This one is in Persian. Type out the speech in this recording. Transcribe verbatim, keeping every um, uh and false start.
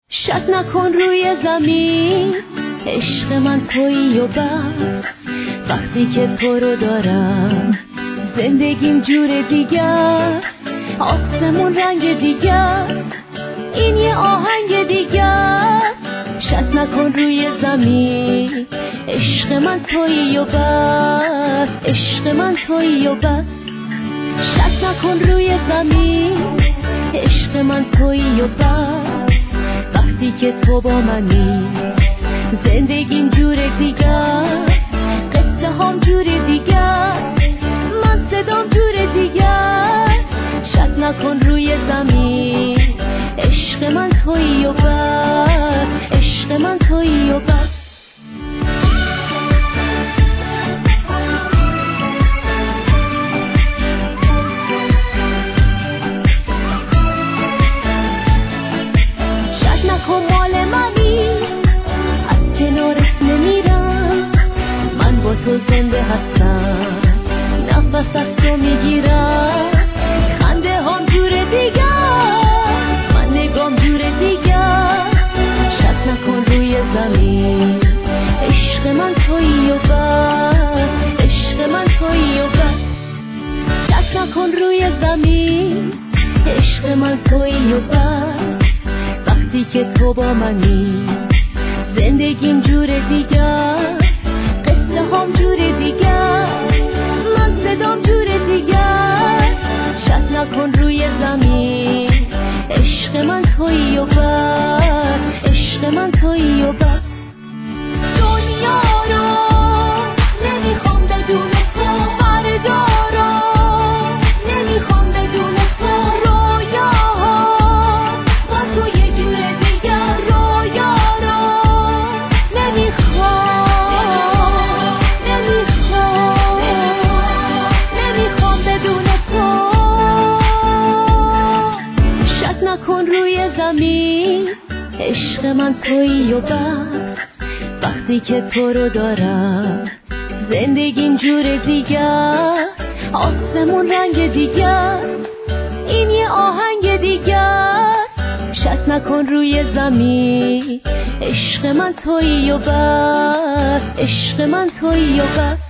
شک نکن روی زمین، عشق من تویی و بس. وقتی که تو رو دارم زندگیم جور دیگر، آسمون رنگ دیگر، این یه آهنگ دیگر. شک نکن روی زمین، عشق من تویی و بس، عشق من تویی و بس. شک نکن روی زمین، عشق من تویی و بس. وقتی که تو با منی زندگیم جور دیگر، قصه هم جور دیگر، من صدام جور دیگر. شک نکن روی زمین، عشق من تویی و بس، عشق من تویی و بس. شک نکن مال منی، از کنارت نمیرم، من با تو زنده هستم، نفس از تو میگیرم. خنده هم جور دیگر، من نگام جور دیگر. شک نکن روی زمین، عشق من تویی و بس، عشق من تویی و بس. شک نکن روی زمین، عشق من تویی و بس. وقتی که تو با منی زندگیم جور دیگر، قصه هم جور دیگر، من صدام جور دیگر. شک نکن روی زمین، عشق من تویی و بس، عشق من تویی و بس. دنیا رو نمیخوام بدون تو، فردا رو نمیخوام بدون تو. رویاها با تو یه جور دیگر، رویا رو نمیخوام، نمیخوام، نمیخوام بدون تو. شک نکن روی زمین، عشق من تویی و بس. وقتی که تو رو دارم زندگیم جور دیگر، آسمون رنگ دیگر، این یه آهنگ دیگر. شک نکن روی زمین، عشق من تویی و بس، عشق من تویی و بس.